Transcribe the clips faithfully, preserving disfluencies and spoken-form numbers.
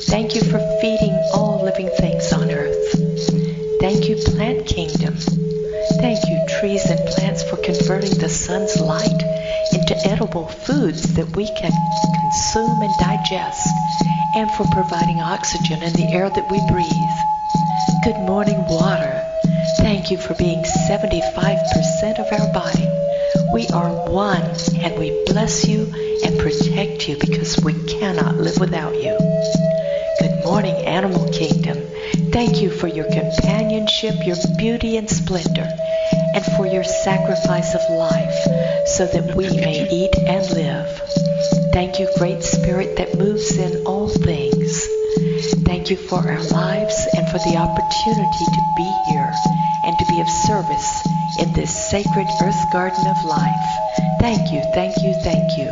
Thank you for feeding all living things on earth. Thank you, Plant Kingdom. Thank you, trees and plants, for converting the sun's light into edible foods that we can consume and digest, and for providing oxygen in the air that we breathe. Good morning, water. Thank you for being seventy-five percent of our body. We are one, and we bless you and protect you because we cannot live without you. Good morning, Animal Kingdom. Thank you for your companionship, your beauty and splendor, and for your sacrifice of life so that we may eat and live. Thank you, Great Spirit that moves in all things. Thank you for our lives and for the opportunity to be here and to be of service in this sacred earth garden of life. Thank you, thank you, thank you.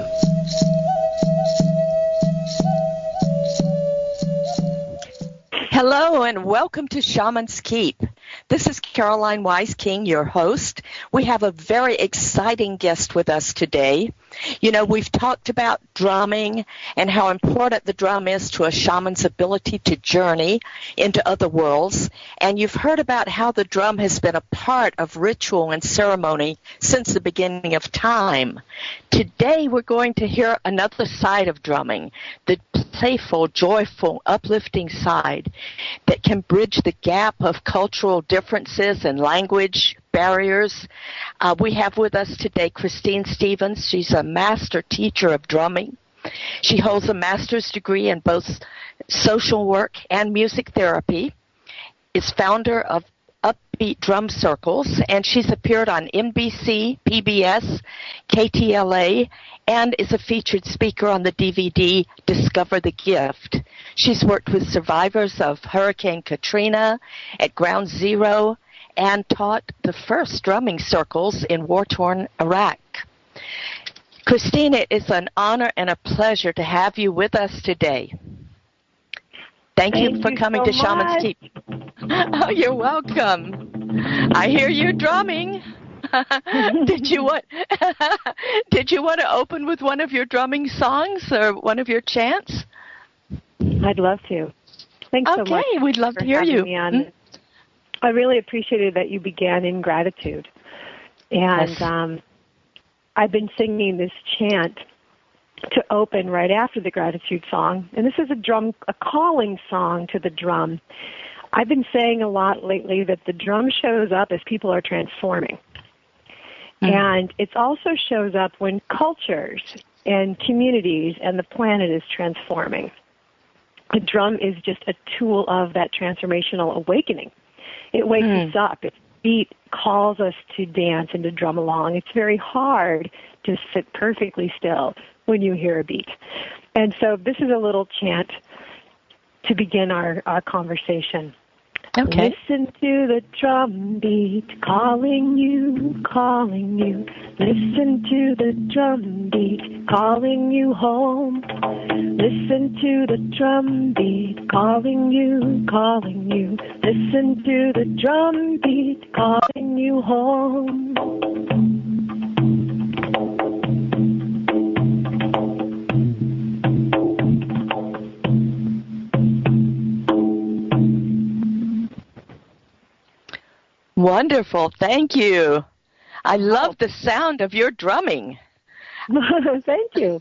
Hello and welcome to Shaman's Keep. This is Caroline Wise King, your host. We have a very exciting guest with us today. You know, we've talked about drumming and how important the drum is to a shaman's ability to journey into other worlds. And you've heard about how the drum has been a part of ritual and ceremony since the beginning of time. Today we're going to hear another side of drumming, the playful, joyful, uplifting side that can bridge the gap of cultural differences and language barriers. Uh, we have with us today Christine Stevens. She's a master teacher of drumming. She holds a master's degree in both social work and music therapy, is founder of Upbeat Drum Circles, and she's appeared on N B C, P B S, K T L A, and is a featured speaker on the D V D Discover the Gift. She's worked with survivors of Hurricane Katrina at Ground Zero and taught the first drumming circles in war-torn Iraq. Christine, it is an honor and a pleasure to have you with us today. Thank, Thank you for you coming so to Shaman's Keep. Oh, you're welcome. I hear you drumming. Did you want Did you want to open with one of your drumming songs or one of your chants? I'd love to. Thanks okay, so much. Okay, we'd love to hear you. Mm-hmm. I really appreciated that you began in gratitude. And yes. um, I've been singing this chant to open right after the gratitude song. And this is a drum, a calling song to the drum. I've been saying a lot lately that the drum shows up as people are transforming. Mm. And it also shows up when cultures and communities and the planet is transforming. The drum is just a tool of that transformational awakening. It wakes mm. us up. Its beat calls us to dance and to drum along. It's very hard to sit perfectly still when you hear a beat. And so this is a little chant to begin our, our conversation. Okay. Listen to the drum beat calling you, calling you. Listen to the drum beat calling you home. Listen to the drum beat calling you, calling you. Listen to the drum beat calling you home. Wonderful. Thank you. I love the sound of your drumming. Thank you.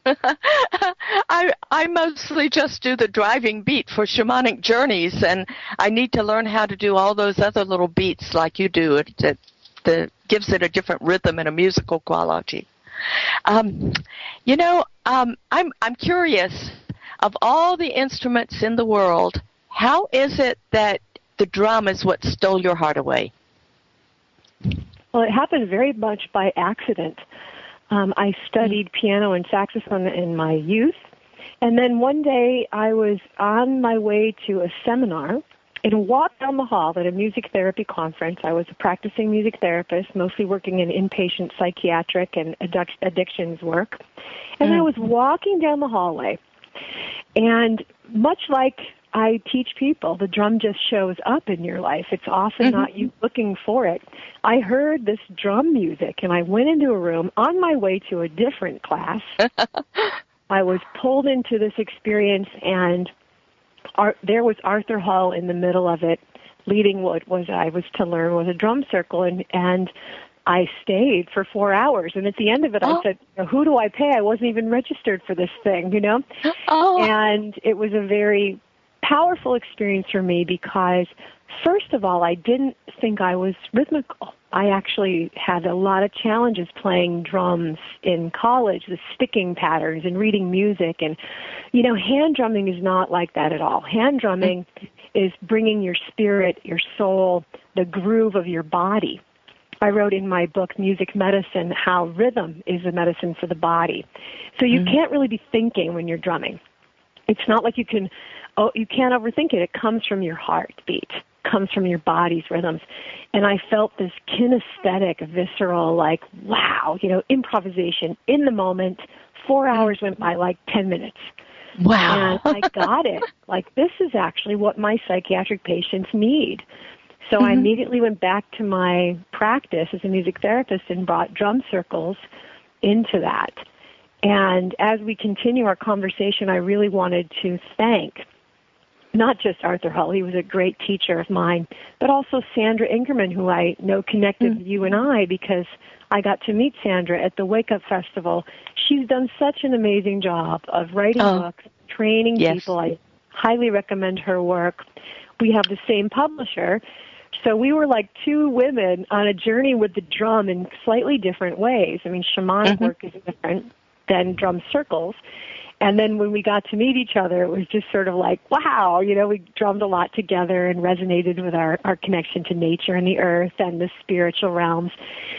I I mostly just do the driving beat for shamanic journeys, and I need to learn how to do all those other little beats like you do. It, it, it gives it a different rhythm and a musical quality. Um, you know, um, I'm I'm curious, of all the instruments in the world, how is it that the drum is what stole your heart away? Well, it happened very much by accident. Um, I studied piano and saxophone in my youth, and then one day I was on my way to a seminar and walked down the hall at a music therapy conference. I was a practicing music therapist, mostly working in inpatient psychiatric and addic- addictions work. And mm. I was walking down the hallway, and much like I teach people, the drum just shows up in your life. It's often mm-hmm. not you looking for it. I heard this drum music, and I went into a room on my way to a different class. I was pulled into this experience, and Ar- there was Arthur Hull in the middle of it, leading what was I was to learn was a drum circle, and and I stayed for four hours. And at the end of it, oh. I said, "Who do I pay? I wasn't even registered for this thing, you know." Oh. And it was a very powerful experience for me because, first of all, I didn't think I was rhythmical. I actually had a lot of challenges playing drums in college, the sticking patterns and reading music. And, you know, hand drumming is not like that at all. Hand drumming is bringing your spirit, your soul, the groove of your body. I wrote in my book, Music Medicine, how rhythm is a medicine for the body. So you mm-hmm. can't really be thinking when you're drumming. It's not like you can, oh, you can't overthink it. It comes from your heartbeat, comes from your body's rhythms. And I felt this kinesthetic, visceral, like, wow, you know, improvisation in the moment. Four hours went by like ten minutes. Wow. And I got it. Like, this is actually what my psychiatric patients need. So mm-hmm. I immediately went back to my practice as a music therapist and brought drum circles into that. And as we continue our conversation, I really wanted to thank not just Arthur Hull, he was a great teacher of mine, but also Sandra Ingerman, who I know connected mm-hmm. you and I because I got to meet Sandra at the Wake Up Festival. She's done such an amazing job of writing oh. books, training yes. people. I highly recommend her work. We have the same publisher. So we were like two women on a journey with the drum in slightly different ways. I mean, shamanic mm-hmm. work is different than drum circles. And then when we got to meet each other, it was just sort of like, wow, you know, we drummed a lot together and resonated with our, our connection to nature and the earth and the spiritual realms.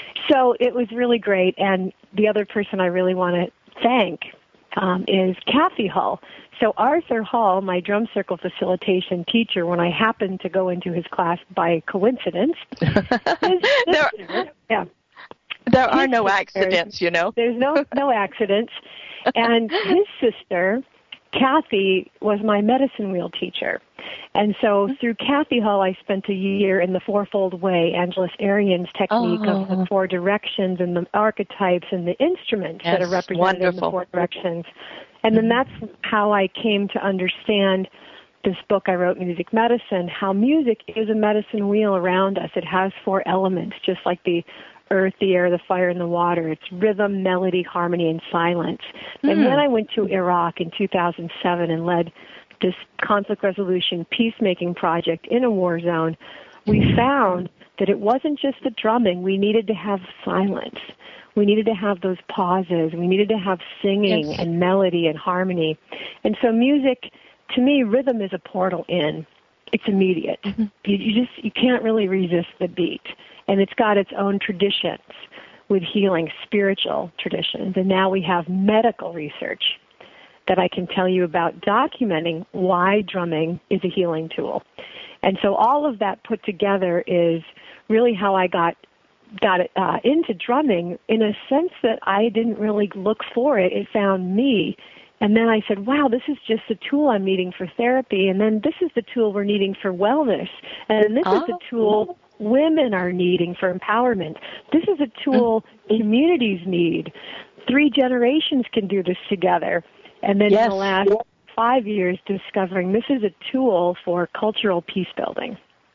So it was really great. And the other person I really want to thank um, is Kathy Hull. So Arthur Hull, my drum circle facilitation teacher, when I happened to go into his class by coincidence, his there, sister, yeah. There are his no sister, accidents, you know. There's no no accidents. And his sister, Kathy, was my medicine wheel teacher. And so through Kathy Hull, I spent a year in the Fourfold Way, Angeles Arian's technique oh. of the four directions and the archetypes and the instruments yes, that are represented wonderful. in the four directions. And then that's how I came to understand this book I wrote, Music Medicine, how music is a medicine wheel around us. It has four elements, just like the earth, the air, the fire, and the water. It's rhythm, melody, harmony, and silence. Mm. And then I went to Iraq in two thousand seven and led this conflict resolution peacemaking project in a war zone. We found that it wasn't just the drumming. We needed to have silence. We needed to have those pauses. We needed to have singing yes. and melody and harmony. And so music, to me, rhythm is a portal in. It's immediate. Mm-hmm. You, you just you can't really resist the beat. And it's got its own traditions with healing, spiritual traditions. And now we have medical research that I can tell you about documenting why drumming is a healing tool. And so all of that put together is really how I got got it, uh, into drumming in a sense that I didn't really look for it. It found me. And then I said, wow, this is just a tool I'm needing for therapy. And then this is the tool we're needing for wellness. And this oh. is the tool women are needing for empowerment. This is a tool mm. communities need. Three generations can do this together. And then yes. in the last five years, discovering this is a tool for cultural peace building.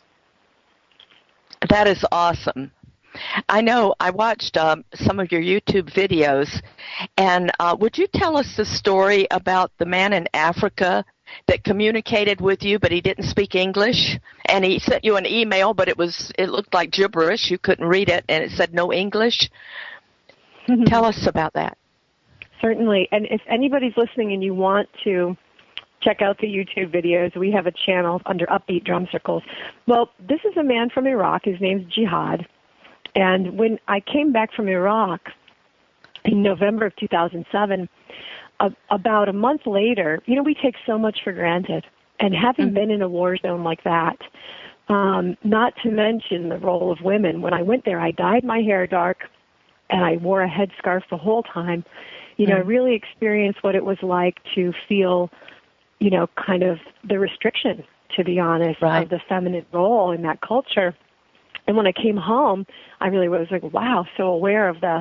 That is awesome. I know I watched um, some of your YouTube videos, and uh, would you tell us the story about the man in Africa that communicated with you, but he didn't speak English, and he sent you an email, but it was it looked like gibberish. You couldn't read it, and it said no English. Tell us about that. Certainly, and if anybody's listening and you want to check out the YouTube videos, we have a channel under Upbeat Drum Circles. Well, this is a man from Iraq. His name's Jihad. And when I came back from Iraq in November of two thousand seven, uh, about a month later, you know, we take so much for granted. And having mm-hmm. been in a war zone like that, um, not to mention the role of women, when I went there, I dyed my hair dark, and I wore a headscarf the whole time. You know, mm-hmm. I really experienced what it was like to feel, you know, kind of the restriction, to be honest, right. of the feminine role in that culture. And when I came home, I really was like, wow, so aware of the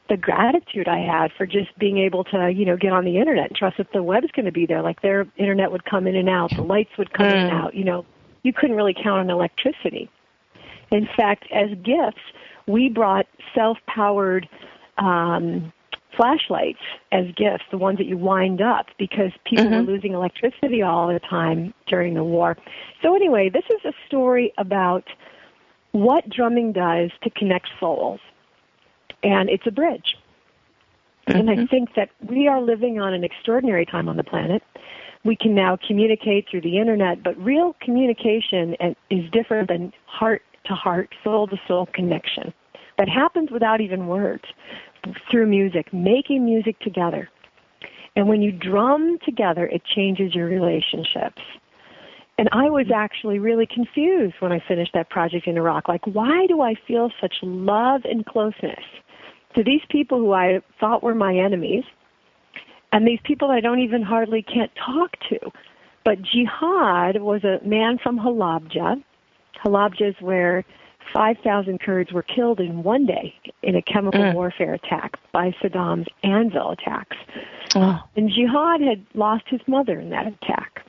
the gratitude I had for just being able to, you know, get on the internet and trust that the web's going to be there. Like their internet would come in and out, the lights would come mm. in and out. You know, you couldn't really count on electricity. In fact, as gifts, we brought self-powered um, flashlights as gifts, the ones that you wind up, because people mm-hmm. were losing electricity all the time during the war. So anyway, this is a story about what drumming does to connect souls. And it's a bridge. Mm-hmm. And I think that we are living on an extraordinary time on the planet. We can now communicate through the internet, but real communication is different than heart-to-heart, soul-to-soul connection. That happens without even words, through music, making music together. And when you drum together, it changes your relationships. And I was actually really confused when I finished that project in Iraq. Like, why do I feel such love and closeness to these people who I thought were my enemies, and these people I don't even hardly can't talk to? But Jihad was a man from Halabja. Halabja is where five thousand Kurds were killed in one day in a chemical mm. warfare attack by Saddam's Anvil attacks. Oh. And Jihad had lost his mother in that attack.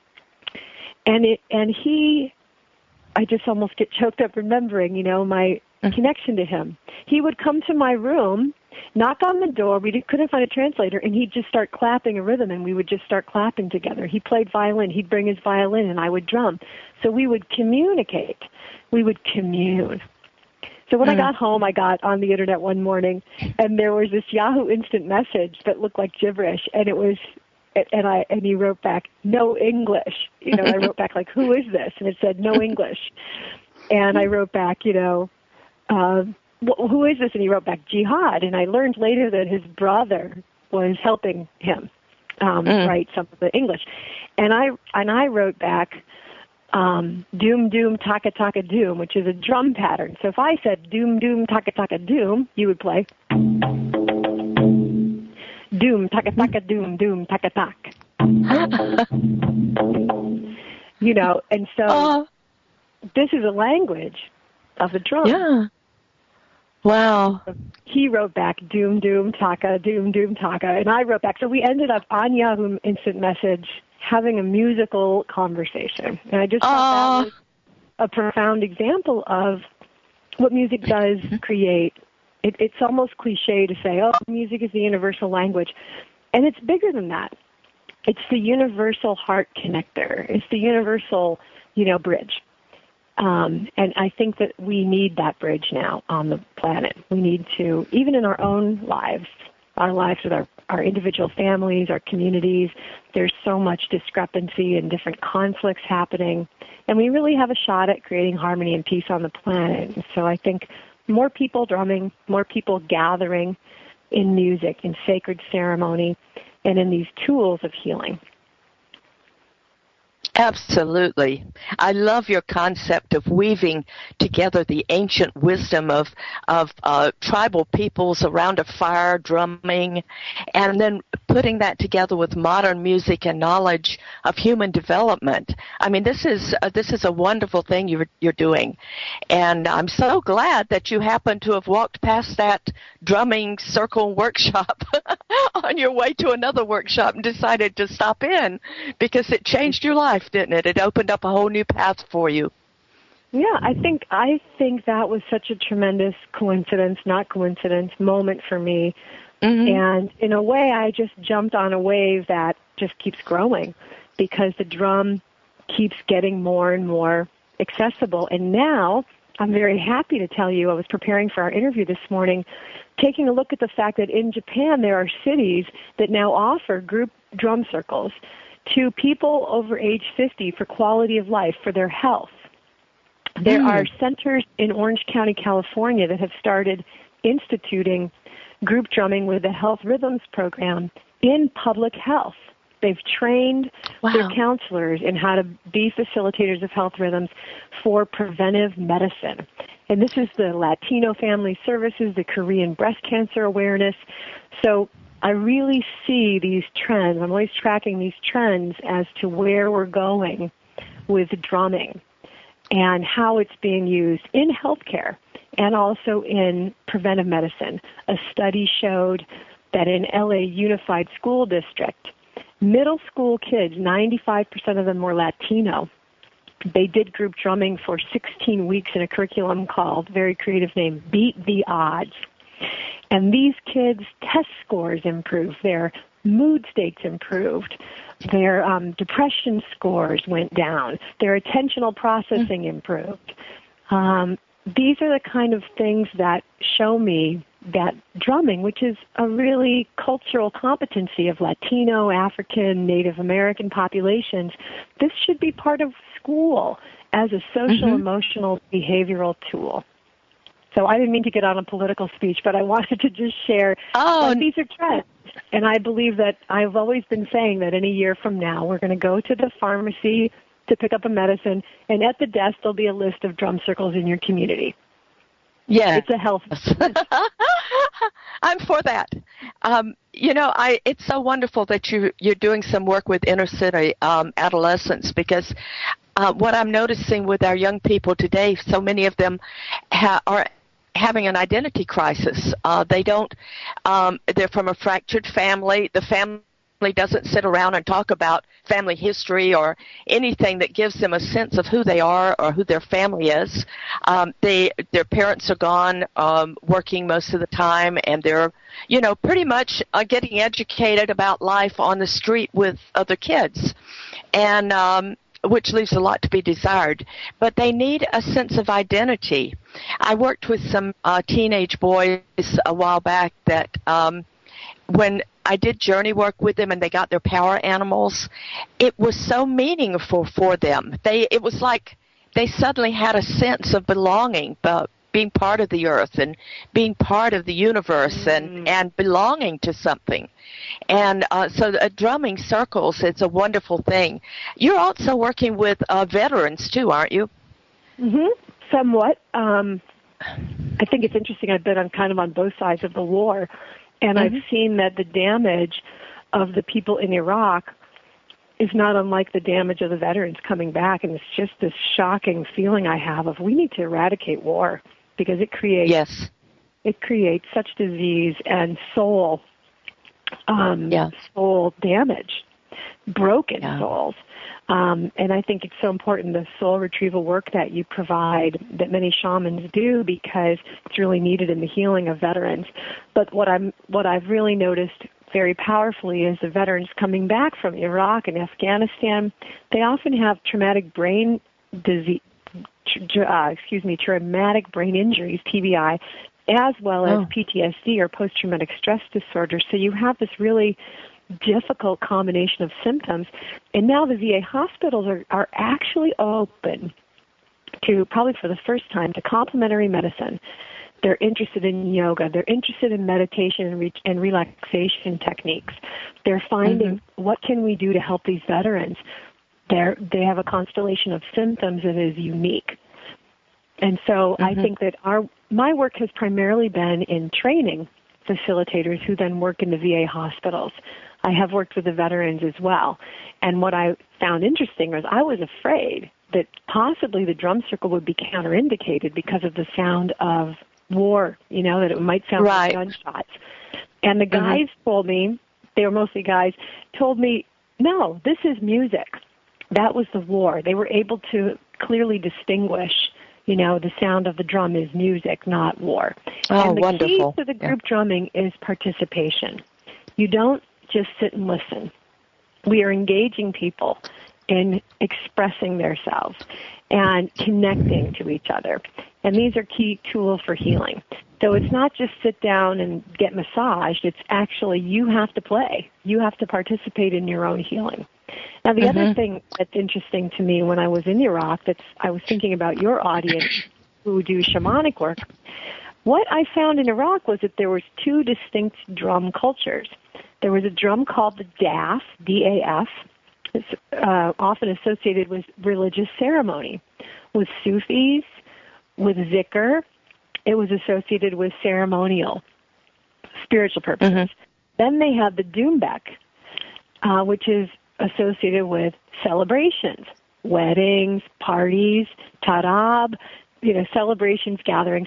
And it, and he, I just almost get choked up remembering, you know, my mm. connection to him. He would come to my room, knock on the door, we couldn't find a translator, and he'd just start clapping a rhythm, and we would just start clapping together. He played violin, he'd bring his violin, and I would drum. So we would communicate. We would commune. So when mm. I got home, I got on the internet one morning, and there was this Yahoo Instant Message that looked like gibberish, and it was, and I and he wrote back, no English. You know, I wrote back like, who is this? And it said, no English. And I wrote back, you know, uh, who is this? And he wrote back, Jihad. And I learned later that his brother was helping him um, mm. write some of the English. And I and I wrote back, Um, doom, doom, taka, taka, doom, which is a drum pattern. So if I said doom, doom, taka, taka, doom, you would play doom, taka, taka, doom, doom, taka, tak. You know, and so uh, this is a language of the drum. Yeah. Wow. So he wrote back doom, doom, taka, doom, doom, taka, and I wrote back. So we ended up on Yahoo Instant Message having a musical conversation. And I just thought uh, that was a profound example of what music does create. It, it's almost cliche to say, oh, music is the universal language. And it's bigger than that. It's the universal heart connector. It's the universal, you know, bridge. Um, and I think that we need that bridge now on the planet. We need to, even in our own lives, our lives with our, our individual families, our communities, there's so much discrepancy and different conflicts happening. And we really have a shot at creating harmony and peace on the planet. So I think more people drumming, more people gathering in music, in sacred ceremony, and in these tools of healing. Absolutely. I love your concept of weaving together the ancient wisdom of of uh, tribal peoples around a fire drumming, and then putting that together with modern music and knowledge of human development. I mean, this is uh, this is a wonderful thing you're you're doing, and I'm so glad that you happen to have walked past that drumming circle workshop on your way to another workshop and decided to stop in because it changed your life, didn't it? It opened up a whole new path for you. Yeah, I think I think that was such a tremendous coincidence, not coincidence, moment for me. Mm-hmm. And in a way, I just jumped on a wave that just keeps growing because the drum keeps getting more and more accessible. And now I'm very happy to tell you, I was preparing for our interview this morning, taking a look at the fact that in Japan there are cities that now offer group drum circles to people over age fifty for quality of life, for their health. There mm. are centers in Orange County, California that have started instituting group drumming with the Health Rhythms program in public health. They've trained wow. their counselors in how to be facilitators of health rhythms for preventive medicine. And this is the Latino Family Services, the Korean breast cancer awareness. So I really see these trends. I'm always tracking these trends as to where we're going with drumming and how it's being used in healthcare, and also in preventive medicine. A study showed that in L A Unified School District, middle school kids, ninety-five percent of them were Latino. They did group drumming for sixteen weeks in a curriculum called, very creative name, Beat the Odds. And these kids' test scores improved, their mood states improved, their um, depression scores went down, their attentional processing improved. Um, these are the kind of things that show me that drumming, which is a really cultural competency of Latino, African, Native American populations, this should be part of school as a social, mm-hmm. emotional, behavioral tool. So I didn't mean to get on a political speech, but I wanted to just share oh. that these are trends. And I believe that I've always been saying that in a year from now, we're going to go to the pharmacy to pick up a medicine, and at the desk there'll be a list of drum circles in your community. Yeah. It's a health. I'm for that. Um, you know, I it's so wonderful that you, you're doing some work with inner city um, adolescents, because uh, what I'm noticing with our young people today, so many of them ha- are having an identity crisis. Uh, they don't, um, they're from a fractured family. The family doesn't sit around and talk about family history or anything that gives them a sense of who they are or who their family is. Um, they, their parents are gone, um, working most of the time, and they're, you know, pretty much uh, getting educated about life on the street with other kids. And, um, which leaves a lot to be desired, but they need a sense of identity. I worked with some uh, teenage boys a while back that um, when I did journey work with them and they got their power animals, it was so meaningful for them. They It was like they suddenly had a sense of belonging, but being part of the earth and being part of the universe mm. and, and belonging to something. And uh, so uh, drumming circles, it's a wonderful thing. You're also working with uh, veterans too, aren't you? Mm-hmm. Somewhat. Um, I think it's interesting. I've been on kind of on both sides of the war, and mm-hmm. I've seen that the damage of the people in Iraq is not unlike the damage of the veterans coming back, and it's just this shocking feeling I have of we need to eradicate war, because it creates yes. it creates such disease and soul um, yeah. soul damage, broken yeah. souls. Um, and I think it's so important, the soul retrieval work that you provide, that many shamans do, because it's really needed in the healing of veterans. But what I'm what I've really noticed very powerfully is the veterans coming back from Iraq and Afghanistan, they often have traumatic brain disease, uh, excuse me, traumatic brain injuries, T B I, as well as oh. P T S D or post-traumatic stress disorder. So you have this really difficult combination of symptoms. And now the V A hospitals are, are actually open to, probably for the first time, to complementary medicine. They're interested in yoga. They're interested in meditation and, re- and relaxation techniques. They're finding mm-hmm. what can we do to help these veterans. They're, they have a constellation of symptoms that is unique. And so mm-hmm. I think that our my work has primarily been in training facilitators who then work in the V A hospitals. I have worked with the veterans as well. And what I found interesting was I was afraid that possibly the drum circle would be counterindicated because of the sound of war, you know, that it might sound right. like gunshots. And the guys mm-hmm. told me, they were mostly guys, told me, no, this is music. That was the war. They were able to clearly distinguish, you know, the sound of the drum is music, not war. Oh, and the wonderful. key to the group yeah. drumming is participation. You don't just sit and listen. We are engaging people in expressing themselves and connecting to each other. And these are key tools for healing. So it's not just sit down and get massaged. It's actually you have to play. You have to participate in your own healing. Now, the mm-hmm. other thing that's interesting to me when I was in Iraq, that's I was thinking about your audience who do shamanic work. What I found in Iraq was that there was two distinct drum cultures. There was a drum called the D A F, D A F. It's uh, often associated with religious ceremony, with Sufis, with zikr. It was associated with ceremonial, spiritual purposes. Mm-hmm. Then they had the doumbek, uh, which is associated with celebrations, weddings, parties, tarab, you know, celebrations, gatherings.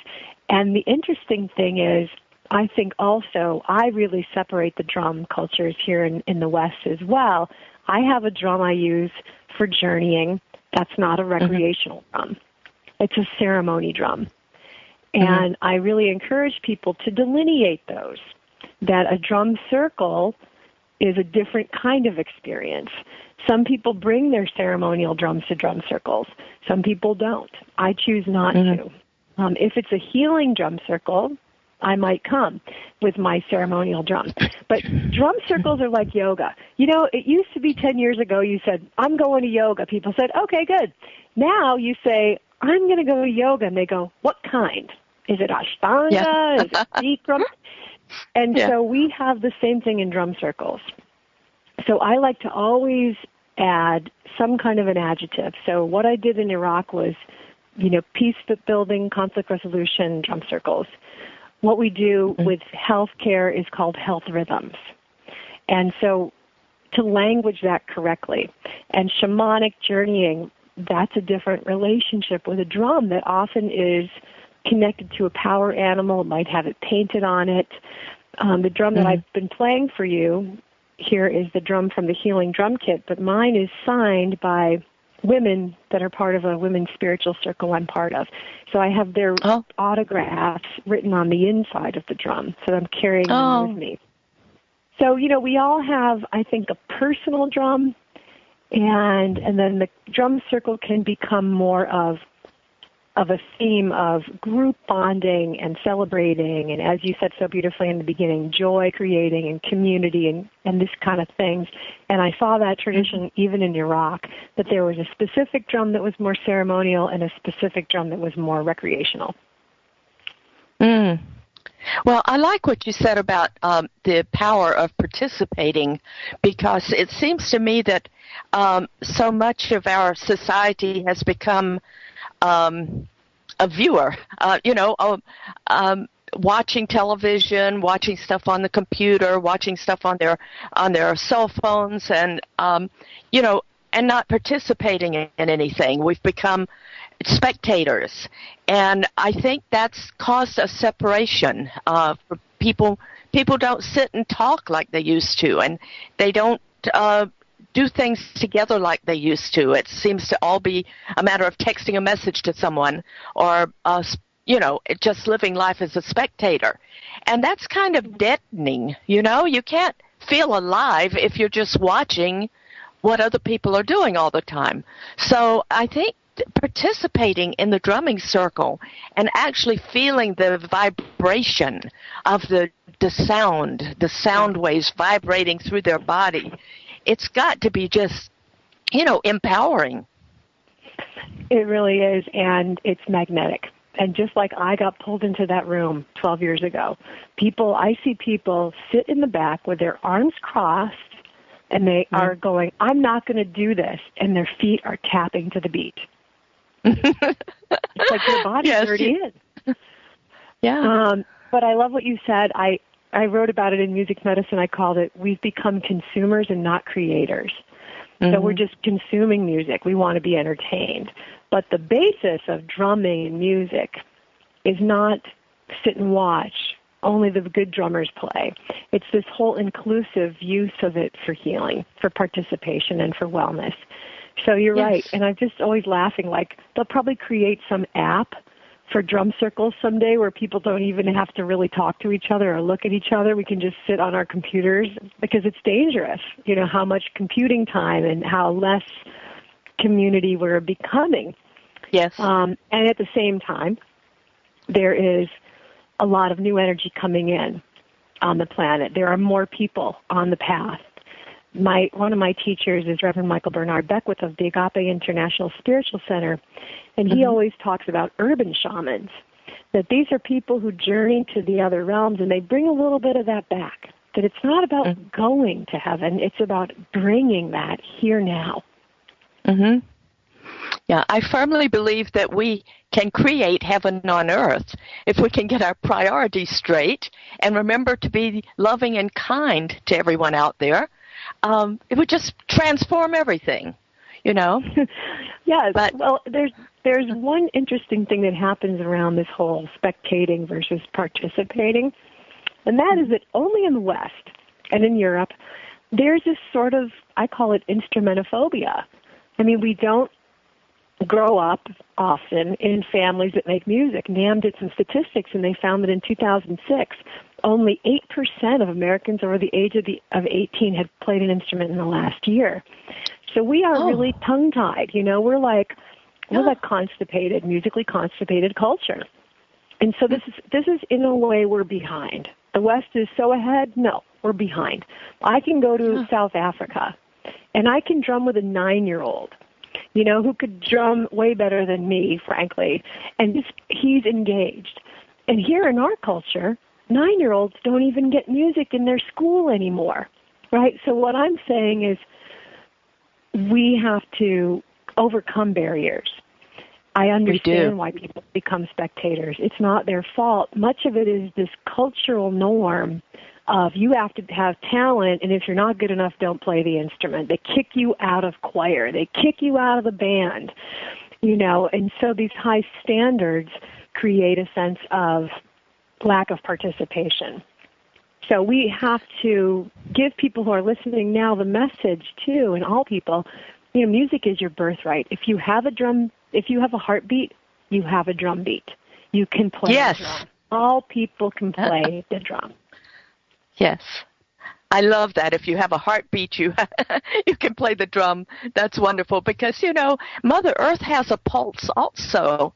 And the interesting thing is, I think also I really separate the drum cultures here in, in the West as well. I have a drum I use for journeying. That's not a recreational mm-hmm. drum. It's a ceremony drum. And mm-hmm. I really encourage people to delineate those, that a drum circle is a different kind of experience. Some people bring their ceremonial drums to drum circles. Some people don't. I choose not mm-hmm. to. Um, if it's a healing drum circle, I might come with my ceremonial drum. But drum circles are like yoga. You know, it used to be ten years ago you said, I'm going to yoga. People said, okay, good. Now you say, I'm going to go to yoga. And they go, what kind? Is it Ashtanga? Yeah. Is it Bikram? And yeah. so we have the same thing in drum circles. So I like to always add some kind of an adjective. So what I did in Iraq was, you know, peace building, conflict resolution, drum circles. What we do with healthcare is called health rhythms. And so to language that correctly. And shamanic journeying, that's a different relationship with a drum that often is connected to a power animal, might have it painted on it. Um, the drum mm-hmm. that I've been playing for you here is the drum from the Healing Drum Kit, but mine is signed by women that are part of a women's spiritual circle I'm part of. So I have their oh. autographs written on the inside of the drum, so I'm carrying oh. them with me. So, you know, we all have, I think, a personal drum, and and then the drum circle can become more of of a theme of group bonding and celebrating, and as you said so beautifully in the beginning, joy creating and community and, and this kind of things. And I saw that tradition even in Iraq, that there was a specific drum that was more ceremonial and a specific drum that was more recreational. Mm. Well, I like what you said about um, the power of participating, because it seems to me that um, so much of our society has become Um, a viewer, uh, you know, um, um, watching television, watching stuff on the computer, watching stuff on their on their cell phones, and um, you know, and not participating in, in anything. We've become spectators, and I think that's caused a separation. Uh, for people, people don't sit and talk like they used to, and they don't. Uh, do things together like they used to. It seems to all be a matter of texting a message to someone or, uh, you know, just living life as a spectator. And that's kind of deadening, you know. You can't feel alive if you're just watching what other people are doing all the time. So I think participating in the drumming circle and actually feeling the vibration of the, the sound, the sound waves vibrating through their body, it's got to be just, you know, empowering. It really is, and it's magnetic. And just like I got pulled into that room twelve years ago, people, I see people sit in the back with their arms crossed, and they mm. are going, I'm not going to do this, and their feet are tapping to the beat. It's like their body's yes. already in. Yeah. Um, but I love what you said. I I wrote about it in Music Medicine. I called it, we've become consumers and not creators. Mm-hmm. So we're just consuming music. We want to be entertained. But the basis of drumming and music is not sit and watch. Only the good drummers play. It's this whole inclusive use of it for healing, for participation, and for wellness. So you're yes. right. And I'm just always laughing, like they'll probably create some app for drum circles someday where people don't even have to really talk to each other or look at each other. We can just sit on our computers, because it's dangerous, you know, how much computing time and how less community we're becoming. Yes. Um, and at the same time, there is a lot of new energy coming in on the planet. There are more people on the path. My one of my teachers is Reverend Michael Bernard Beckwith of the Agape International Spiritual Center, and he mm-hmm. always talks about urban shamans, that these are people who journey to the other realms, and they bring a little bit of that back, that it's not about mm-hmm. going to heaven, it's about bringing that here now. Mm-hmm. Yeah, I firmly believe that we can create heaven on earth if we can get our priorities straight and remember to be loving and kind to everyone out there. Um, it would just transform everything, you know. Yes. But, well, there's there's one interesting thing that happens around this whole spectating versus participating, and that is that only in the West and in Europe, there's this sort of, I call it instrumentaphobia. I mean, we don't grow up often in families that make music. NAMM did some statistics, and they found that in two thousand six, only eight percent of Americans over the age of, the, of eighteen had played an instrument in the last year. So we are oh. really tongue-tied. You know, we're like we're yeah. like constipated, musically constipated culture. And so this is this is in a way we're behind. The West is so ahead. No, we're behind. I can go to yeah. South Africa, and I can drum with a nine-year-old, you know, who could drum way better than me, frankly, and just, he's engaged. And here in our culture, nine-year-olds don't even get music in their school anymore, right? So what I'm saying is we have to overcome barriers. I understand why people become spectators. It's not their fault. Much of it is this cultural norm of you have to have talent, and if you're not good enough, don't play the instrument. They kick you out of choir. They kick you out of the band, you know, and so these high standards create a sense of lack of participation. So we have to give people who are listening now the message, too, and all people, you know, music is your birthright. If you have a drum, if you have a heartbeat, you have a drum beat. You can play yes. the drum. All people can play the drum. Yes. I love that. If you have a heartbeat, you you can play the drum. That's wonderful because, you know, Mother Earth has a pulse also.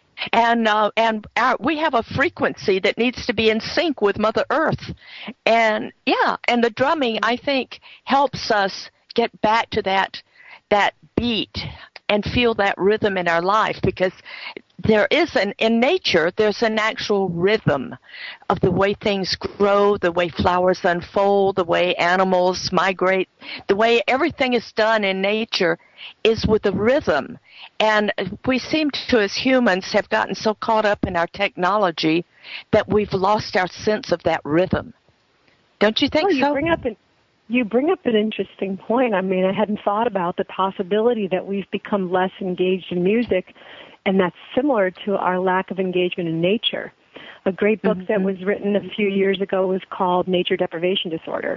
And uh, and our, we have a frequency that needs to be in sync with Mother Earth. And, yeah, and the drumming, I think, helps us get back to that that beat and feel that rhythm in our life because there is an, in nature, there's an actual rhythm of the way things grow, the way flowers unfold, the way animals migrate, the way everything is done in nature is with a rhythm. And we seem to, as humans, have gotten so caught up in our technology that we've lost our sense of that rhythm. Don't you think well, you so? Bring up an, you bring up an interesting point. I mean, I hadn't thought about the possibility that we've become less engaged in music, and that's similar to our lack of engagement in nature. A great book mm-hmm. that was written a few years ago was called Nature Deprivation Disorder.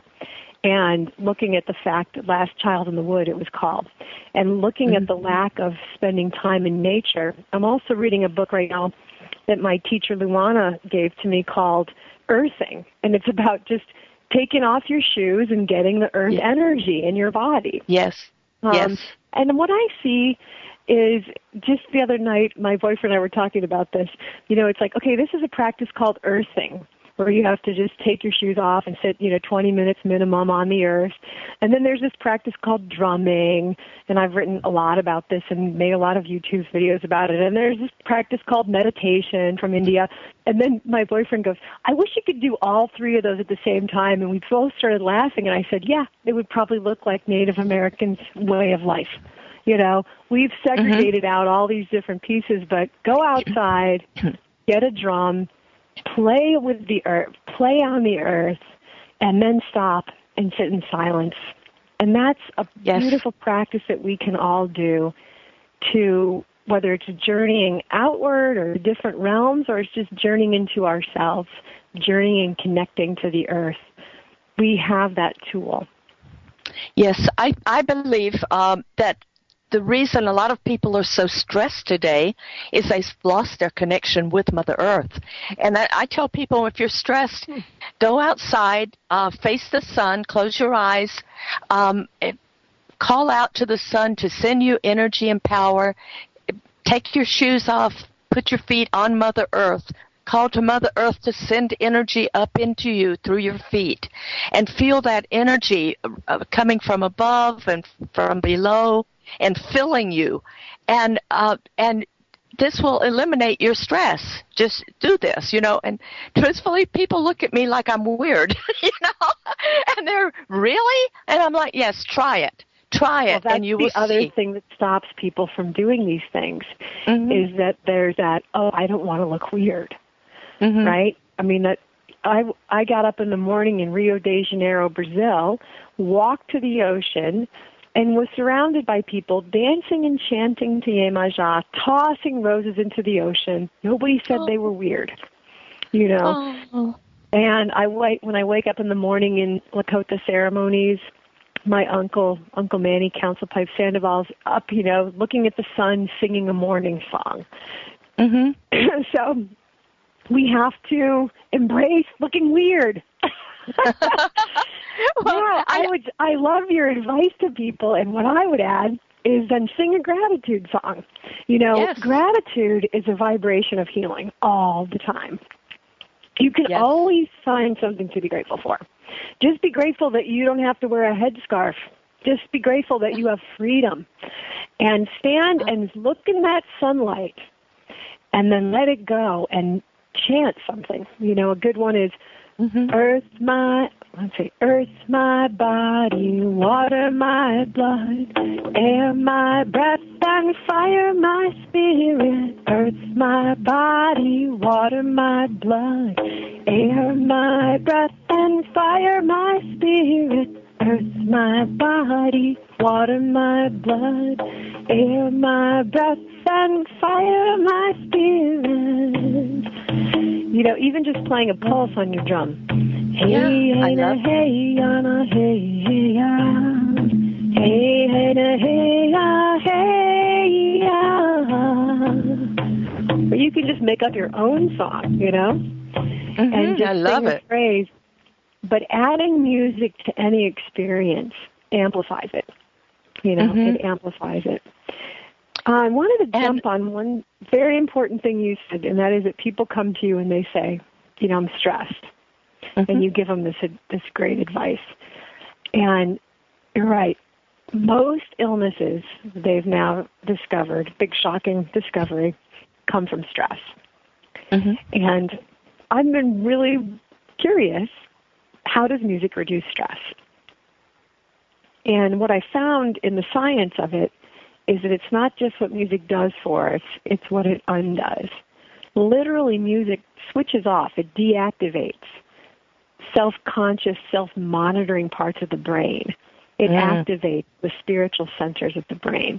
And looking at the fact, Last Child in the Wood, it was called, and looking mm-hmm. at the lack of spending time in nature. I'm also reading a book right now that my teacher Luana gave to me called Earthing, and it's about just taking off your shoes and getting the earth yeah. energy in your body. Yes, um, yes. And what I see is just the other night, my boyfriend and I were talking about this. You know, it's like, okay, this is a practice called earthing, where you have to just take your shoes off and sit, you know, twenty minutes minimum on the earth. And then there's this practice called drumming, and I've written a lot about this and made a lot of YouTube videos about it. And there's this practice called meditation from India. And then my boyfriend goes, I wish you could do all three of those at the same time. And we both started laughing, and I said, yeah, it would probably look like Native Americans' way of life. You know, we've segregated mm-hmm. out all these different pieces, but go outside, get a drum, play with the earth, play on the earth, and then stop and sit in silence. And that's a yes. beautiful practice that we can all do to, whether it's journeying outward or different realms, or it's just journeying into ourselves, journeying and connecting to the earth. We have that tool. Yes, I, I believe um, that the reason a lot of people are so stressed today is they've lost their connection with Mother Earth. And I, I tell people, if you're stressed, go outside, uh, face the sun, close your eyes, um, call out to the sun to send you energy and power. Take your shoes off, put your feet on Mother Earth. Call to Mother Earth to send energy up into you through your feet, and feel that energy uh, coming from above and from below and filling you. And uh, and this will eliminate your stress. Just do this, you know. And truthfully, people look at me like I'm weird, you know, and they're, really? And I'm like, yes, try it. Try it, well, and you will see. That's the other thing that stops people from doing these things mm-hmm. is that there's that, oh, I don't want to look weird. Mm-hmm. Right? I mean, that I, I got up in the morning in Rio de Janeiro, Brazil, walked to the ocean, and was surrounded by people dancing and chanting to Yemaja, tossing roses into the ocean. Nobody said oh. they were weird, you know. Oh. And I wake, when I wake up in the morning in Lakota ceremonies, my uncle, Uncle Manny, Council Pipe Sandoval's up, you know, looking at the sun, singing a morning song. Mm-hmm. So we have to embrace looking weird. well, yeah, I, I would. I love your advice to people, and what I would add is then sing a gratitude song. You know, yes. Gratitude is a vibration of healing all the time. You can yes. always find something to be grateful for. Just be grateful that you don't have to wear a headscarf. Just be grateful that you have freedom. And stand and look in that sunlight and then let it go and chant something. You know, a good one is, mm-hmm. Earth my, let's see, Earth my body, water my blood, air my breath, and fire my spirit. Earth my body, water my blood, air my breath, and fire my spirit. Earth my body, water my blood, air my breath, and fire my spirit. You know, even just playing a pulse on your drum. Hey, yeah, hey, na, hey, na, hey, hey, ya. Hey, hey, na, hey, ya, hey, ya. Or you can just make up your own song, you know, mm-hmm, and just I love sing it. a phrase. But adding music to any experience amplifies it. You know, mm-hmm. it amplifies it. Uh, I wanted to jump and, on one very important thing you said, and that is that people come to you and they say, you know, I'm stressed. Mm-hmm. And you give them this this great advice. And you're right. Most illnesses they've now discovered, big shocking discovery, come from stress. Mm-hmm. And I've been really curious, how does music reduce stress? And what I found in the science of it is that it's not just what music does for us, it's what it undoes. Literally, music switches off, it deactivates self-conscious, self-monitoring parts of the brain. It mm. activates the spiritual centers of the brain.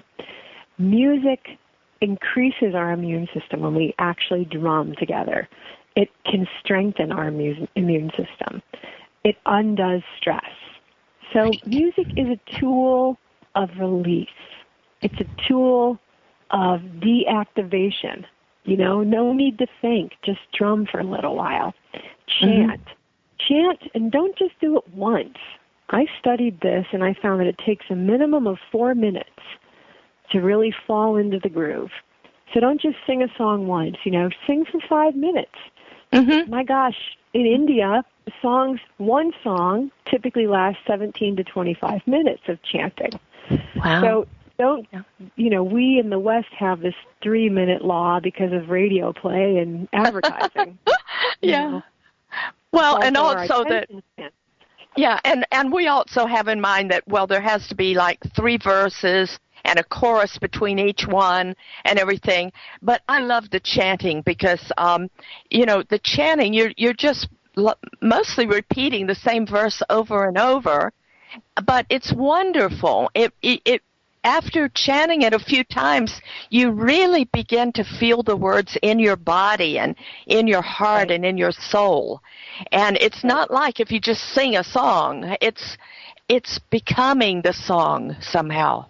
Music increases our immune system when we actually drum together. It can strengthen our immune system. It undoes stress. So music is a tool of release. It's a tool of deactivation. You know, no need to think. Just drum for a little while. Chant. Mm-hmm. Chant, and don't just do it once. I studied this, and I found that it takes a minimum of four minutes to really fall into the groove. So don't just sing a song once. You know, sing for five minutes. Mm-hmm. My gosh, in India, songs, one song typically lasts seventeen to twenty-five minutes of chanting. Wow. So don't, you know, we in the West have this three-minute law because of radio play and advertising. Yeah. Know. Well, and also that, yeah, and, and we also have in mind that, well, there has to be like three verses and a chorus between each one and everything. But I love the chanting because, um, you know, the chanting, you're, you're just lo- mostly repeating the same verse over and over, but it's wonderful. It, it, it after chanting it a few times, you really begin to feel the words in your body and in your heart right. and in your soul. And it's not like if you just sing a song. It's it's becoming the song somehow.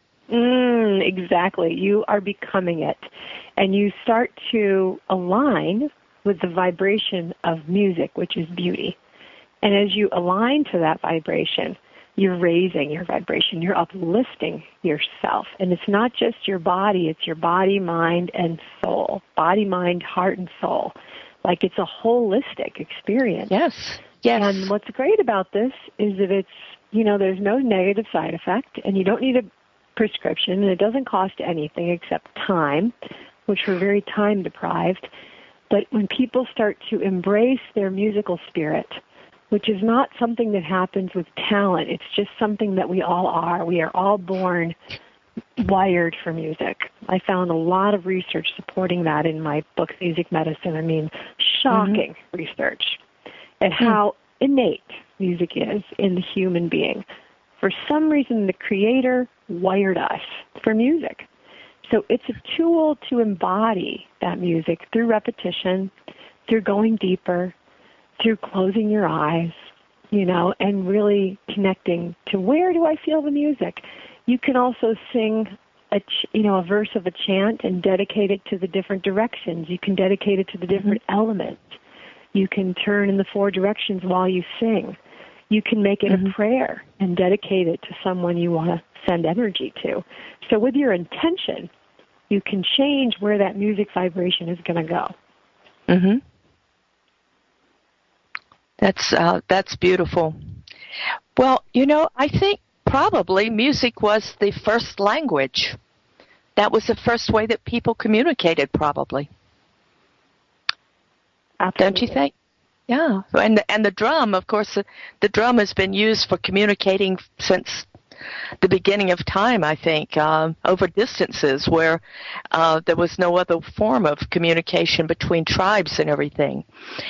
Mm, exactly. You are becoming it. And you start to align with the vibration of music, which is beauty. And as you align to that vibration, you're raising your vibration. You're uplifting yourself. And it's not just your body. It's your body, mind, and soul. Body, mind, heart, and soul. Like it's a holistic experience. Yes. Yes. And what's great about this is that it's, you know, there's no negative side effect, and you don't need a prescription, and it doesn't cost anything except time, which we're very time deprived. But when people start to embrace their musical spirit, which is not something that happens with talent. It's just something that we all are. We are all born wired for music. I found a lot of research supporting that in my book, Music Medicine. I mean, shocking mm-hmm. research at how mm. innate music is in the human being. For some reason, the Creator wired us for music. So it's a tool to embody that music through repetition, through going deeper, through closing your eyes, you know, and really connecting to where do I feel the music. You can also sing a, ch- you know, a verse of a chant and dedicate it to the different directions. You can dedicate it to the different mm-hmm. elements. You can turn in the four directions while you sing. You can make it mm-hmm. a prayer and dedicate it to someone you want to send energy to. So with your intention, you can change where that music vibration is going to go. Mm-hmm. That's uh, that's beautiful. Well, you know, I think probably music was the first language. That was the first way that people communicated, probably. Absolutely. Don't you think? Yeah. And the, and the drum, of course, the, the drum has been used for communicating since the beginning of time, I think, uh, over distances where uh, there was no other form of communication between tribes and everything.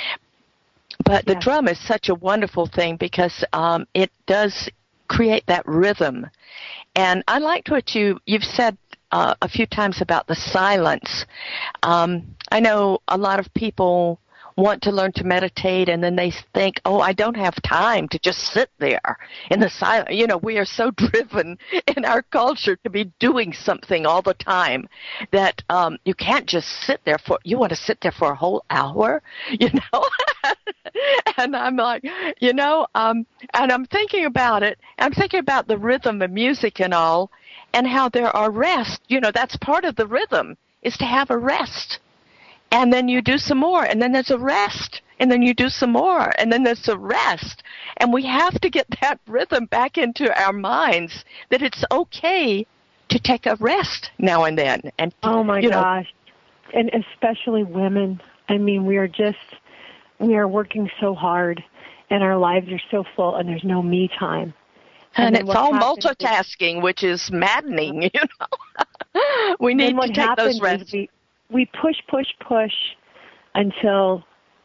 But the yeah. drum is such a wonderful thing because um, it does create that rhythm. And I liked what you, you've said uh, a few times about the silence. Um, I know a lot of people want to learn to meditate, and then they think, oh, I don't have time to just sit there in the silence. You know, we are so driven in our culture to be doing something all the time that um, you can't just sit there for, you want to sit there for a whole hour, you know? And I'm like, you know, um, and I'm thinking about it. I'm thinking about the rhythm of music and all, and how there are rests. You know, that's part of the rhythm, is to have a rest. And then you do some more, and then there's a rest, and then you do some more, and then there's a rest. And we have to get that rhythm back into our minds, that it's okay to take a rest now and then. And oh, my you know, gosh. And especially women. I mean, we are just, we are working so hard, and our lives are so full, and there's no me time. And, and it's all multitasking, is, which is maddening, you know. We need to take those rests. We, we push, push, push until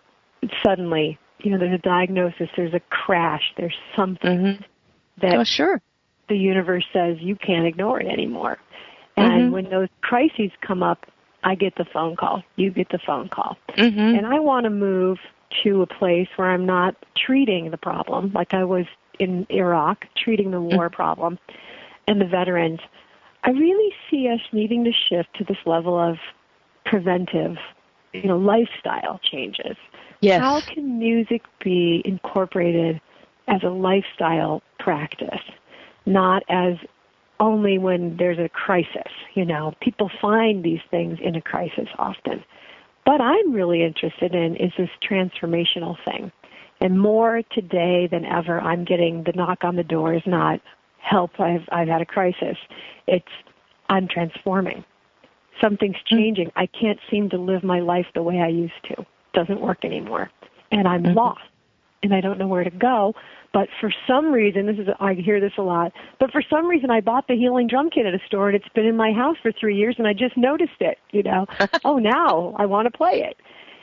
suddenly, you know, there's a diagnosis, there's a crash, there's something mm-hmm. that oh, sure. the universe says you can't ignore it anymore. And mm-hmm. when those crises come up, I get the phone call. You get the phone call. Mm-hmm. And I want to move to a place where I'm not treating the problem like I was in Iraq, treating the war mm-hmm. problem and the veterans. I really see us needing to shift to this level of preventive, you know, lifestyle changes. Yes. How can music be incorporated as a lifestyle practice, not as only when there's a crisis? You know, people find these things in a crisis often. But I'm really interested in is this transformational thing. And more today than ever, I'm getting the knock on the door is not help, I've I've had a crisis. It's I'm transforming. Something's changing. I can't seem to live my life the way I used to. It doesn't work anymore. And I'm mm-hmm. lost. And I don't know where to go. But for some reason, this is I hear this a lot, but for some reason I bought the healing drum kit at a store, and it's been in my house for three years, and I just noticed it, you know. Oh, now I want to play it.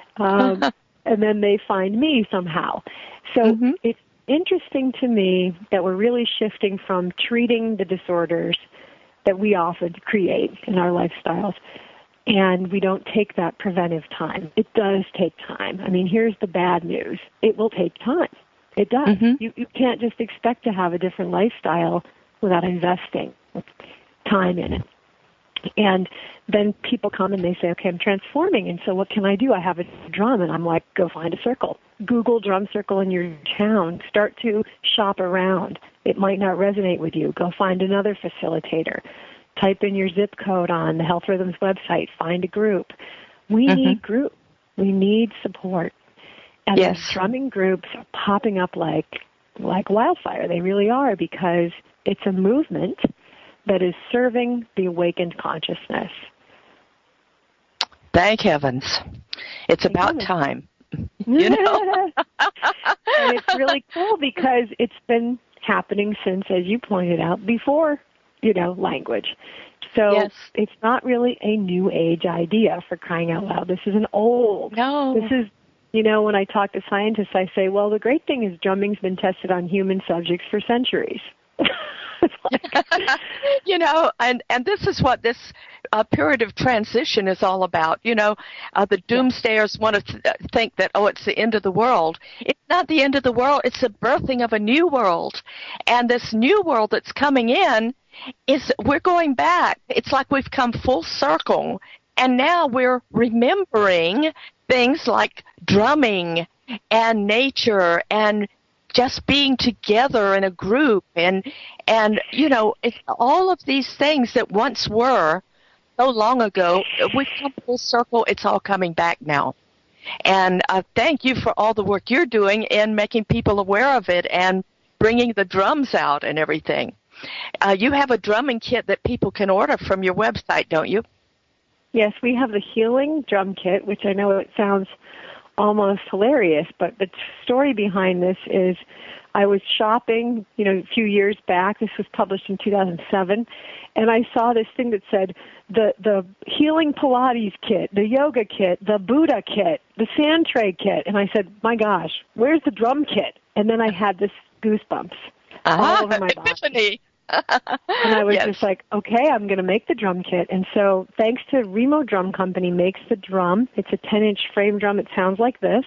Um, and then they find me somehow. So mm-hmm. it's interesting to me that we're really shifting from treating the disorders that we often create in our lifestyles, and we don't take that preventive time. It does take time. I mean, here's the bad news. It will take time. It does. Mm-hmm. You, you can't just expect to have a different lifestyle without investing time in it. And then people come and they say, okay, I'm transforming, and so what can I do? I have a drum, and I'm like, go find a circle. Google drum circle in your town. Start to shop around. It might not resonate with you. Go find another facilitator. Type in your zip code on the Health Rhythms website. Find a group. We mm-hmm. need group. We need support. And yes. these drumming groups are popping up like like wildfire. They really are, because it's a movement that is serving the awakened consciousness. Thank heavens. It's Thank about heavens. time. You know? And it's really cool because it's been happening since, as you pointed out, before, you know, language. So yes. it's not really a new age idea, for crying out loud. This is an old. No. This is, you know, when I talk to scientists, I say, well, the great thing is drumming's been tested on human subjects for centuries. You know, and, and this is what this uh, period of transition is all about. You know, uh, the doomsayers want to th- think that, oh, it's the end of the world. It's not the end of the world. It's the birthing of a new world. And this new world that's coming in is we're going back. It's like we've come full circle. And now we're remembering things like drumming and nature and just being together in a group and, and you know, it's all of these things that once were so long ago, we've come full circle. It's all coming back now. And uh, thank you for all the work you're doing in making people aware of it and bringing the drums out and everything. Uh, you have a drumming kit that people can order from your website, don't you? Yes, we have the Healing Drum Kit, which I know it sounds almost hilarious, but the story behind this is I was shopping, you know, a few years back. This was published in two thousand seven, and I saw this thing that said the the Healing Pilates kit, the yoga kit, the Buddha kit, the sand tray kit, and I said, my gosh, where's the drum kit? And then I had this goosebumps uh-huh. all over my body. Epiphany. And I was yes. just like, okay, I'm going to make the drum kit. And so thanks to Remo Drum Company makes the drum. It's a ten-inch frame drum. It sounds like this.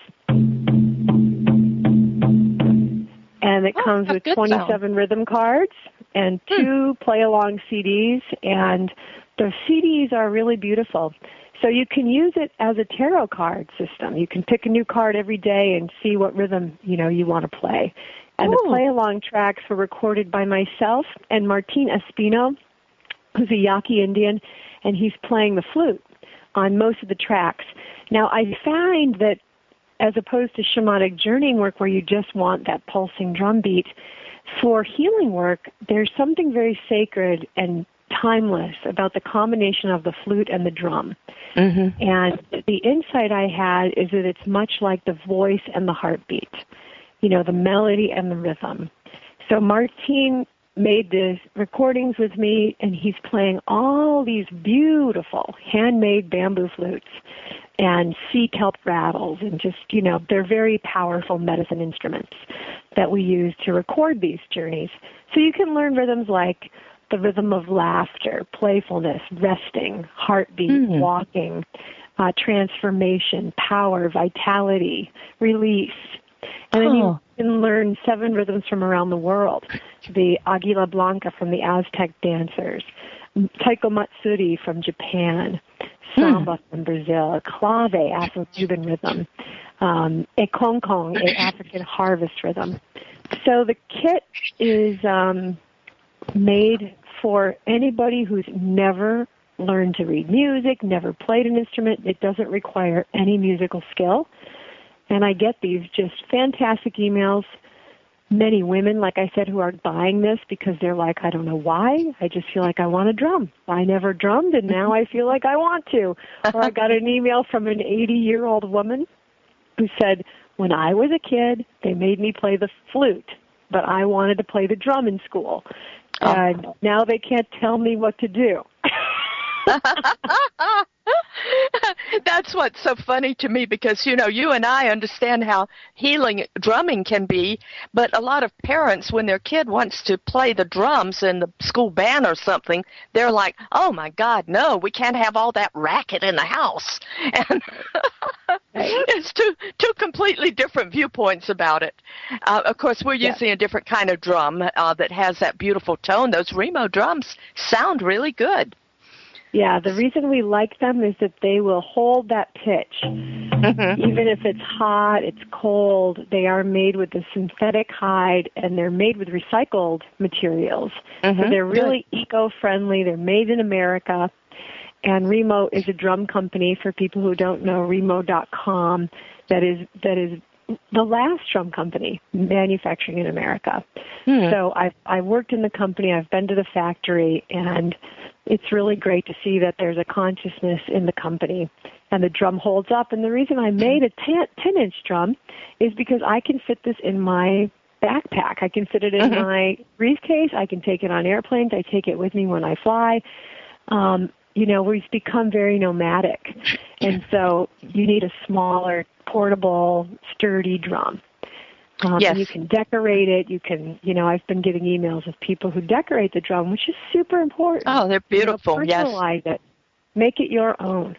And it oh, comes with twenty-seven sound. rhythm cards and two hmm. play-along C Ds. And the C Ds are really beautiful. So you can use it as a tarot card system. You can pick a new card every day and see what rhythm, you know, you want to play. And Ooh. The play-along tracks were recorded by myself and Martin Espino, who's a Yaqui Indian, and he's playing the flute on most of the tracks. Now, I find that as opposed to shamanic journeying work where you just want that pulsing drum beat, for healing work, there's something very sacred and timeless about the combination of the flute and the drum. Mm-hmm. And the insight I had is that it's much like the voice and the heartbeat. You know, the melody and the rhythm. So Martin made these recordings with me, and he's playing all these beautiful handmade bamboo flutes and sea kelp rattles, and just, you know, they're very powerful medicine instruments that we use to record these journeys. So you can learn rhythms like the rhythm of laughter, playfulness, resting, heartbeat, mm-hmm. walking, uh, transformation, power, vitality, release. And then oh. you can learn seven rhythms from around the world. The Aguila Blanca from the Aztec dancers, Taiko Matsuri from Japan, Samba hmm. from Brazil, Clave, Afro-Cuban rhythm, um, E Kong Kong, a African harvest rhythm. So the kit is um, made for anybody who's never learned to read music, never played an instrument. It doesn't require any musical skill. And I get these just fantastic emails, many women, like I said, who are buying this because they're like, I don't know why, I just feel like I want to drum. I never drummed, and now I feel like I want to. Or I got an email from an eighty-year-old woman who said, when I was a kid, they made me play the flute, but I wanted to play the drum in school. Oh. And now they can't tell me what to do. That's what's so funny to me because, you know, you and I understand how healing drumming can be, but a lot of parents, when their kid wants to play the drums in the school band or something, they're like, oh, my God, no, we can't have all that racket in the house. And it's two, two completely different viewpoints about it. Uh, of course, we're using yeah. a different kind of drum uh, that has that beautiful tone. Those Remo drums sound really good. Yeah, the reason we like them is that they will hold that pitch. Mm-hmm. Even if it's hot, it's cold, they are made with a synthetic hide, and they're made with recycled materials. Mm-hmm. So they're really Good. eco-friendly. They're made in America. And Remo is a drum company, for people who don't know, remo dot com, that is that is the last drum company manufacturing in America. Mm-hmm. So I've, I've worked in the company, I've been to the factory, and it's really great to see that there's a consciousness in the company, and the drum holds up. And the reason I made a ten-inch drum is because I can fit this in my backpack. I can fit it in mm-hmm. my briefcase. I can take it on airplanes. I take it with me when I fly. Um, you know, we've become very nomadic, and so you need a smaller, portable, sturdy drum. Um, yes. And you can decorate it. You can, you know, I've been getting emails of people who decorate the drum, which is super important. Oh, they're beautiful. You know, personalize yes. it. Make it your own.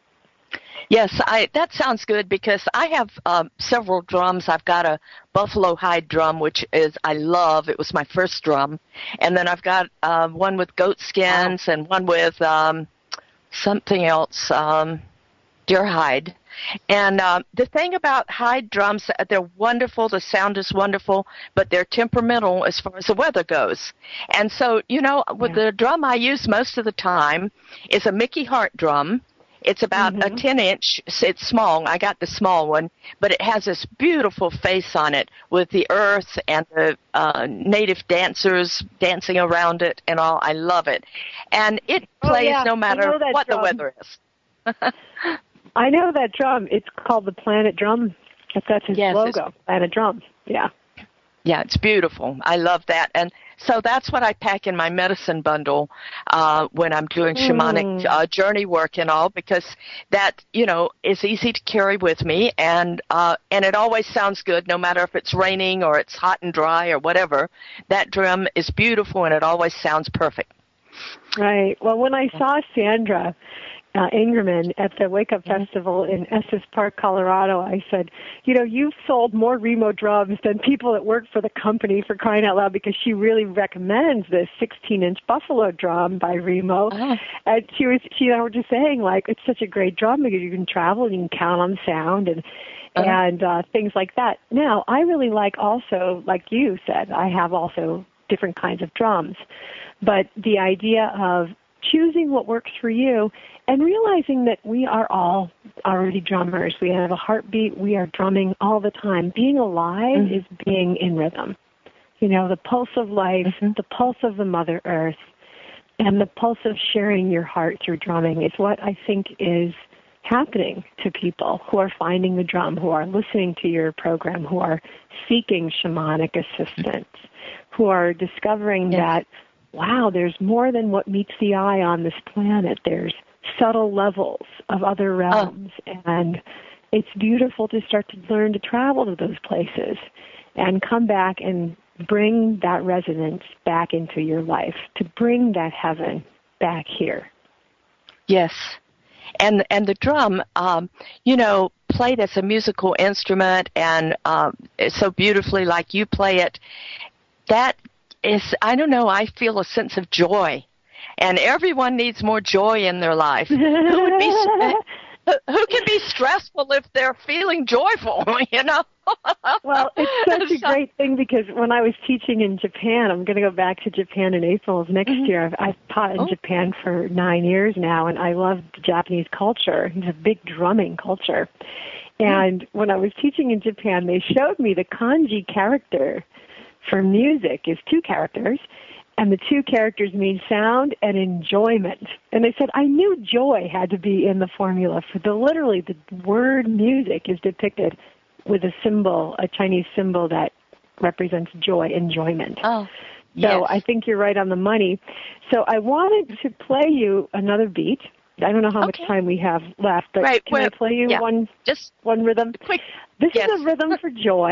Yes, I, that sounds good because I have um, several drums. I've got a buffalo hide drum, which is I love. It was my first drum. And then I've got uh, one with goat skins wow. and one with um, something else, um, deer hide. And um, the thing about hide drums, they're wonderful. The sound is wonderful, but they're temperamental as far as the weather goes. And so, you know, with yeah. the drum I use most of the time is a Mickey Hart drum. It's about mm-hmm. a ten inch. It's small. I got the small one, but it has this beautiful face on it with the earth and the uh, native dancers dancing around it and all. I love it. And it plays oh, yeah. no matter what drum. the weather is. I know that drum. It's called the Planet Drum. That's his yes, logo, Planet Drum. Yeah. Yeah, it's beautiful. I love that. And so that's what I pack in my medicine bundle uh, when I'm doing shamanic mm. uh, journey work and all, because that, you know, is easy to carry with me, and uh, and it always sounds good, no matter if it's raining or it's hot and dry or whatever. That drum is beautiful, and it always sounds perfect. Right. Well, when I saw Sandra Uh, Ingerman at the Wake Up mm-hmm. Festival in Estes Park, Colorado, I said, you know, you've sold more Remo drums than people that work for the company, for crying out loud, because she really recommends this sixteen inch Buffalo drum by Remo. Oh. And she was, she and I were just saying, like, it's such a great drum because you can travel and you can count on the sound and uh-huh. and uh, things like that. Now, I really like also, like you said, I have also different kinds of drums, but the idea of choosing what works for you and realizing that we are all already drummers. We have a heartbeat. We are drumming all the time. Being alive mm-hmm. is being in rhythm. You know, the pulse of life, mm-hmm. the pulse of the Mother Earth, and the pulse of sharing your heart through drumming is what I think is happening to people who are finding the drum, who are listening to your program, who are seeking shamanic assistance, who are discovering yes. that wow, there's more than what meets the eye on this planet. There's subtle levels of other realms, oh. and it's beautiful to start to learn to travel to those places and come back and bring that resonance back into your life, to bring that heaven back here. Yes. And and the drum, um, you know, played as a musical instrument and um, so beautifully like you play it, that is, I don't know, I feel a sense of joy. And everyone needs more joy in their life. Who would be, who can be stressful if they're feeling joyful, you know? Well, it's such a great thing because when I was teaching in Japan, I'm going to go back to Japan in April of next mm-hmm. year. I've, I've taught in oh. Japan for nine years now, and I love the Japanese culture. It's a big drumming culture. And mm-hmm. when I was teaching in Japan, they showed me the kanji character for music is two characters, and the two characters mean sound and enjoyment. And they said, I knew joy had to be in the formula for the, literally the word music is depicted with a symbol, a Chinese symbol that represents joy, enjoyment. Oh, so yes. I think you're right on the money. So I wanted to play you another beat. I don't know how okay. much time we have left, but right. can well, I play you yeah. one, Just one rhythm? Quick. This yes. is a rhythm for joy.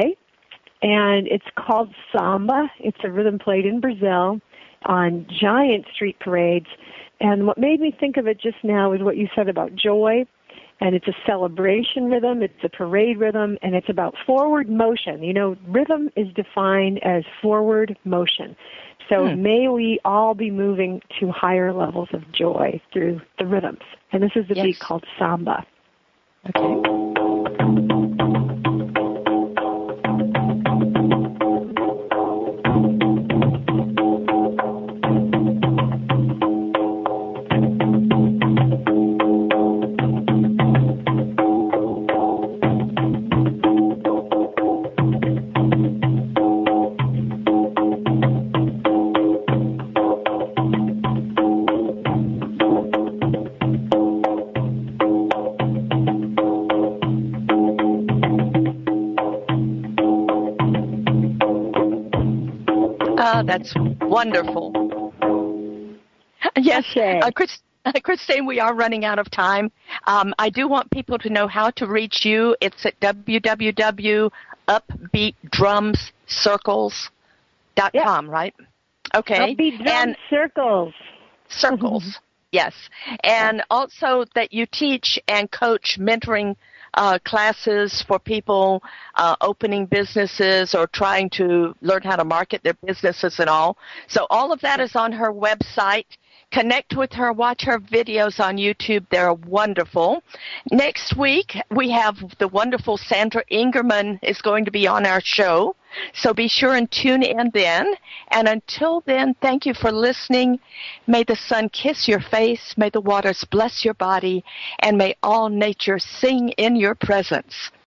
And it's called samba. It's a rhythm played in Brazil on giant street parades. And what made me think of it just now is what you said about joy. And it's a celebration rhythm. It's a parade rhythm. And it's about forward motion. You know, rhythm is defined as forward motion. So hmm. may we all be moving to higher levels of joy through the rhythms. And this is the yes. beat called samba. Okay. That's wonderful. Yes, uh, Chris, Christine, we are running out of time. Um, I do want people to know how to reach you. It's at w w w dot upbeat drums circles dot com, yep. Right? Okay. Upbeat Drum and Circles. Circles, yes. And also that you teach and coach mentoring uh, classes for people uh, opening businesses or trying to learn how to market their businesses and all. So all of that is on her website. Connect with her. Watch her videos on YouTube. They're wonderful. Next week, we have the wonderful Sandra Ingerman is going to be on our show. So be sure and tune in then. And until then, thank you for listening. May the sun kiss your face. May the waters bless your body. And may all nature sing in your presence.